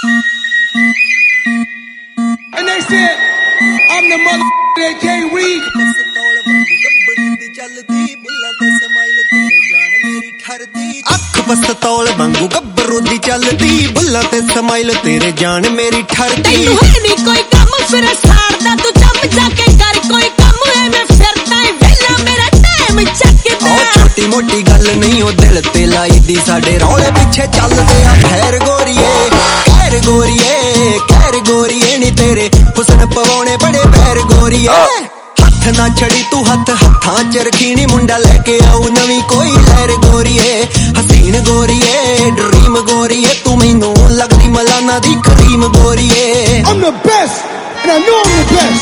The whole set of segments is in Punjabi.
And they said, I'm the mother that can't read. ਅੱਖ ਪਸਤੌਲ ਵਾਂਗੂ ਗੱਭਰੂ ਦੀ ਚੱਲਦੀ ਬੁੱਲਾਂ ਤੇ ਸਮਾਈਲ ਤੇਰੇ ਜਾਨ ਮੇਰੀ ਠਰਦੀ ਤੈਨੂੰ ਹੈ ਨੀ ਕੋਈ ਕੰਮ ਫਿਰ ਸਾੜਦਾ ਤੂੰ ਜੰਮ ਜਾ ਕੇ ਕਰ ਕੋਈ ਕੰਮ ਐਵੇਂ ਫਿਰਦਾ ਏ ਵੇਲਾ ਮੇਰਾ ਟਾਈਮ ਚੱਕਦਾ ਉਹ ਛੋਟੀ ਮੋਟੀ ਗੱਲ ਨਹੀਂ ਉਹ ਦਿਲ ਤੇ ਲਾਈ ਦੀ ਸਾਡੇ ਰੌਲੇ ਪਿੱਛੇ ਚੱਲਦੇ ਆ ਖੈਰ ਗੋਰੀਏ ਨੀ ਤੇਰੇ ਹੁਸਨ ਪਵਾਉਣੇ ਬੜੇ ਪੈਰ ਗੋਰੀਏ ਹੱਥ ਨਾ ਛੜੀ ਤੂੰ ਹੱਥ ਹੱਥਾਂ ਚ ਰਖੀਣੀ ਮੁੰਡਾ ਲੈ ਕੇ ਆਉ ਨਵੀਂ ਕੋਈ ਲਹਿਰ ਗੋਰੀਏ ਹਸੀਨ ਗੋਰੀਏ ਡ੍ਰੀਮ ਗੋਰੀਏ ਤੂੰ ਮੈਨੂੰ ਲੱਗਦੀ ਮਲਾਨਾ ਦੀ ਕਰੀਮ ਗੋਰੀਏ I'm the best and I know I'm the best.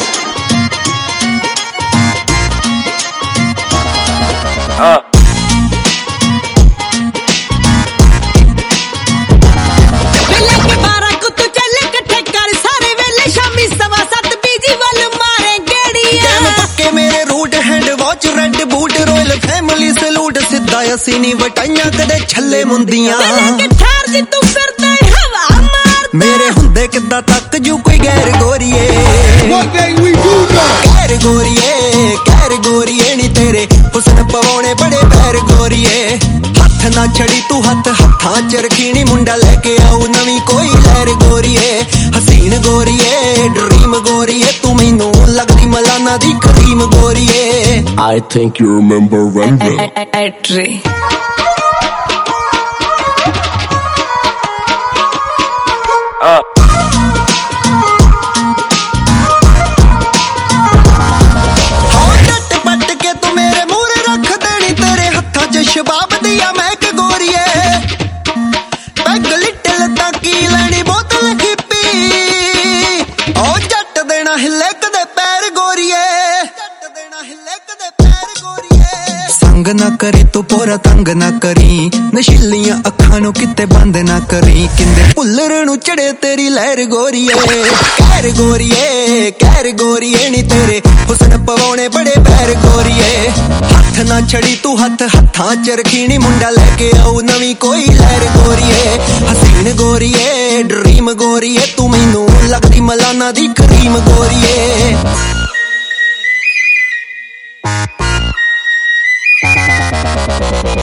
Family salute ਸਿੱਧਾ ਅਸੀਂ ਨਹੀਂ ਵਟਾਈਆਂ ਕਦੇ ਛੱਲੇ ਮੁੰਦੀਆਂ ਤੂੰ ਫਿਰਦਾ ਏ ਹਵਾ ਮਾਰ ਮੇਰੇ ਹੁੰਦੇ ਕਿੱਦਾਂ ਤੱਕ ਜੂ ਕੋਈ ਗੈਰ ਗੋਰੀਏ ਗੈਰ ਗੋਰੀਏ ਨੀ ਤੇਰੇ ਹੁਸਨ ਪਵਾਉਣੇ ਬੜੇ ਪੈਰ ਗੋਰੀਏ ਹੱਥ ਨਾ ਛੜੀ ਤੂੰ ਹੱਥ ਹੱਥਾਂ ਚ ਰਖੀਣੀ ਮੁੰਡਾ ਲੈ ਕੇ ਆਉ ਨਵੀਂ ਕੋਈ ਲਹਿਰ ਗੋਰੀਏ ਹਸੀਨ ਗੋਰੀਏ ਡ੍ਰੀਮ ਗੋਰੀਏ ਤੂੰ ਮੈਨੂੰ ਲੱਗਦੀ ਮਲਾਨਾ ਦੀ ਕਰੀਮ ਗੋਰੀਏ I think you remember Render. ਪੱਟ ਕੇ ਤੂੰ ਮੇਰੇ ਮੂਹਰੇ ਰੱਖ ਦੇਣੀ ਤੇਰੇ ਹੱਥਾਂ 'ਚ ਸ਼ਬਾਬ ਦੀਆਂ ਮਹਿਕ ਗੋਰੀਏ ਪੈਗ ਲਿਟਲ ਤਾਂ ਕੀ ਲੈਣੀ ਬੋਤਲ ਖਿੱਪੀ ਉਹ ਜੱਟ ਦੇਣਾ ਹਿੱਲੇ ਕਦੇ ਪੈਰ ਗੋਰੀਏ ਸੰਗ ਨਾ ਕਰੇ ਤੂੰ ਪੂਰਾ ਤੰਗ ਨਾ ਕਰੀ ਨਸ਼ੀਲੀਆਂ ਅੱਖਾਂ ਨੂੰ ਕਿਤੇ ਬੰਦ ਨਾ ਕਰੀ ਕਿੰਦੇ ਭੁੱਲਰ ਨੂੰ ਚੜੇ ਤੇਰੀ ਲਹਿਰ ਗੋਰੀਏ ਕਹਿਰ ਗੋਰੀਏ ਨੀ ਤੇਰੇ ਹੁਸਨ ਪਵਾਉਣੇ ਬੜੇ ਪੈਰ ਗੋਰੀਏ ਹੱਥ ਨਾ ਛੜੀ ਤੂੰ ਹੱਥ ਹੱਥਾਂ ਚ ਰਖੀਣੀ ਮੁੰਡਾ ਲੈ ਕੇ ਆਉ ਨਵੀਂ ਕੋਈ ਲਹਿਰ ਗੋਰੀਏ ਹਸੀਨ ਗੋਰੀਏ ਡ੍ਰੀਮ ਗੋਰੀਏ ਤੂੰ ਮੈਨੂੰ ਲੱਗਦੀ ਮਲਾਨਾ ਦੀ ਕਰੀਮ ਗੋਰੀਏ